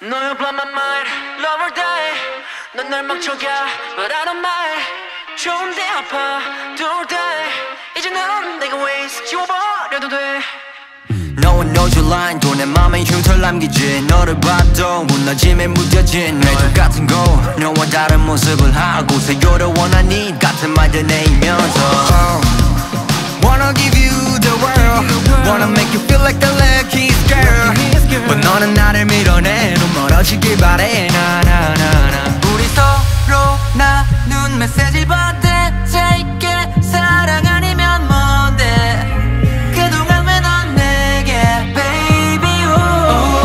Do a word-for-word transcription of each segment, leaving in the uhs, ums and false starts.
No, you blow my mind, love or die. 넌 날 망쳐가, but I don't mind. 좋은데 아파, 둘 다. 이제 넌 내가 waste 지워버려도 돼. No one knows your line 또 내 맘에 흉터를 남기지 너를 봐도 무너짐에 무뎌진 내 똑같은 거 너와 다른 모습을 하고서 You're the one I need 같은 말들 내이면서 oh, Wanna give you the world Wanna make you feel like the luckiest girl But 너는 나를 밀어내 넌 멀어지길 바래 나나나나 우리 서로 나눈 메시지를 받대 Take it 사랑 아니면 뭔데 그동안 왜 넌 내게 baby oh,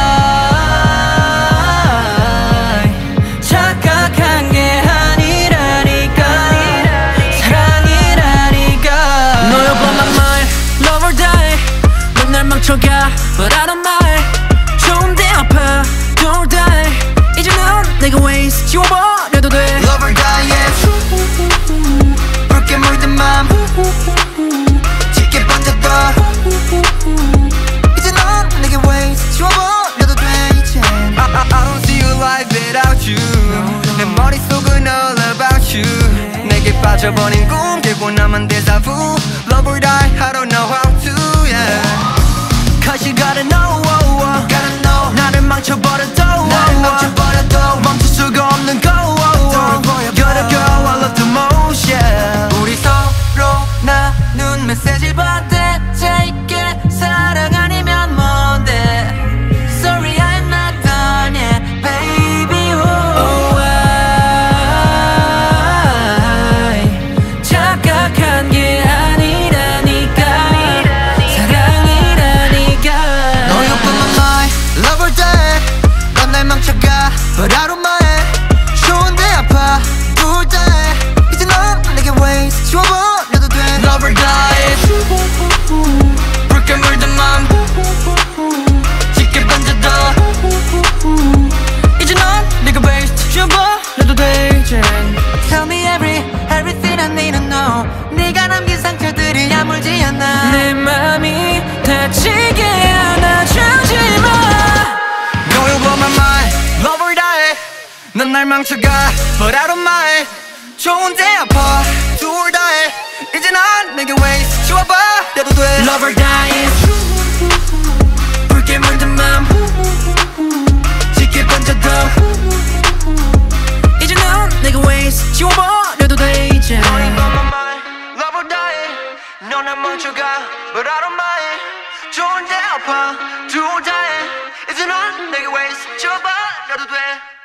I 착각한 게 아니라니까 사랑이라니까 No you blow my mind love or die 넌 날 망쳐가 but I don't mind 좋은데 아파 둘 다 이제 넌 내가 waste 지워버려도 돼 Love or die yeah 붉게 물든 맘 짙게 번졌다 이제 넌 내게 waste 지워버려도 돼 이제 I, I, I don't see your life without you 내 머릿속은 all about you 내게 빠져버린 꿈 들고 남은 데자 vu Love or die I don't know how to yeah Cause you gotta know oh, oh. Gotta know 나를 망쳐버려도 나를 oh, 망쳐버려도 멈출 수가 없는 go oh, oh. You're the girl I love the most yeah 우리 서로 나눈 메시지를 받대 Take it 사랑 아니면 뭔데 Sorry I'm not done yet baby oh, I 착각한 게 아니라니까 사랑이라니까 No you put my mind Love or die 넌 날 망쳐가 But I don't mind 좋은데 아파 둘 다 이제 넌 내게 waste 지워버려도 돼 Love or die 붉게 물든 맘 짙게 번져도 이제 넌 내가 waste 지워버려도 돼 이제 Tell me every, everything I need to know 네가 남긴 상처들이 아물지 않아 내 맘이 다치게 안아주지 마 No you blow my mind Love or die 넌 날 망쳐가 But I don't mind 좋은데 아파 둘 다 이제 넌 내게 waste 지워버려도 돼 Love or die 붉게 물든 맘 짙게 번져도 이제 넌 내가 waste 지워버려도 돼 이제 No you blow my mind Love or die 넌 날 망쳐가 But I don't mind 좋은데 아파 둘 다 이제 넌 내게 waste 지워버려도 돼